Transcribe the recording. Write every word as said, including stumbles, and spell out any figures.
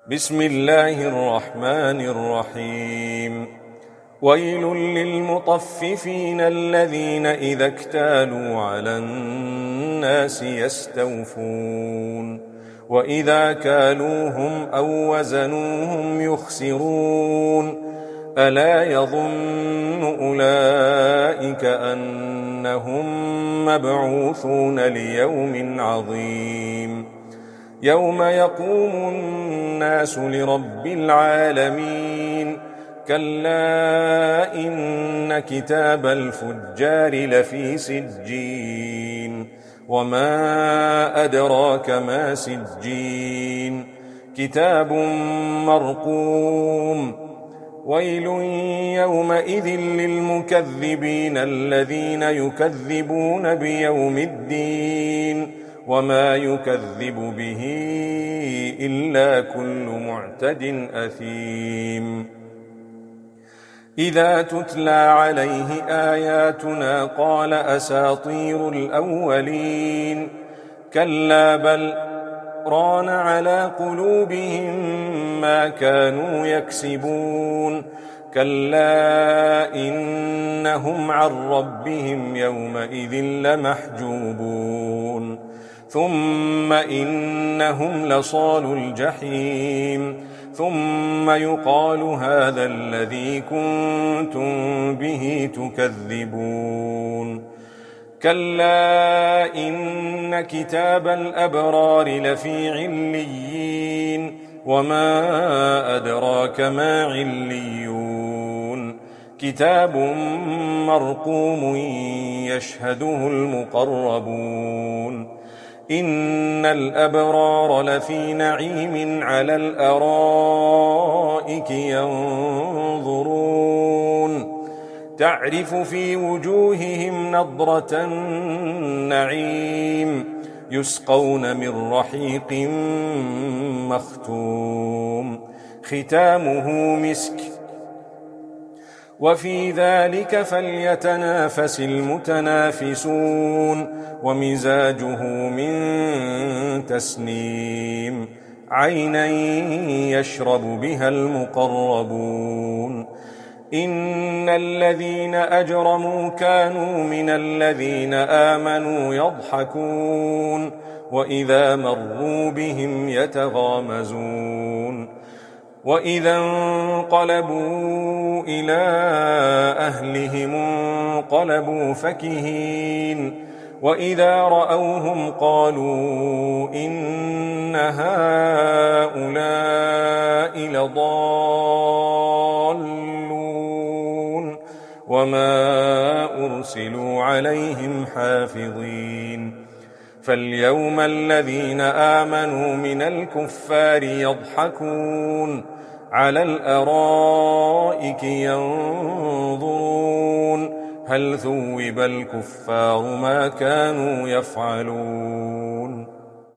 بسم الله الرحمن الرحيم ويل للمطففين الذين إذا اكتالوا على الناس يستوفون وإذا كالوهم أو وزنوهم يخسرون ألا يظن أولئك أنهم مبعوثون ليوم عظيم يوم يقوم الناس لرب العالمين كلا إن كتاب الفجار لفي سجين وما أدراك ما سجين كتاب مرقوم ويل يومئذ للمكذبين الذين يكذبون بيوم الدين وما يكذب به إلا كل معتد أثيم إذا تتلى عليه آياتنا قال أساطير الأولين كلا بل ران على قلوبهم ما كانوا يكسبون كلا إنهم عن ربهم يومئذ لمحجوبون ثم إنهم لصالو الجحيم ثم يقال هذا الذي كنتم به تكذبون كلا إن كتاب الأبرار لفي عليين وما أدراك ما عليون كتاب مرقوم يشهده المقربون إن الأبرار لفي نعيم على الأرائك ينظرون تعرف في وجوههم نضرة النعيم يسقون من رحيق مختوم ختامه مسك وفي ذلك فليتنافس المتنافسون ومزاجه من تسنيم عينا يشرب بها المقربون إن الذين أجرموا كانوا من الذين آمنوا يضحكون وإذا مروا بهم يتغامزون وإذا انقلبوا إلى أهلهم انقلبوا فكهين وإذا رأوهم قالوا إن هؤلاء لضالون وما أرسلوا عليهم حافظين فاليوم الذين آمنوا من الكفار يضحكون على الأرائك ينظرون هل ثوب الكفار ما كانوا يفعلون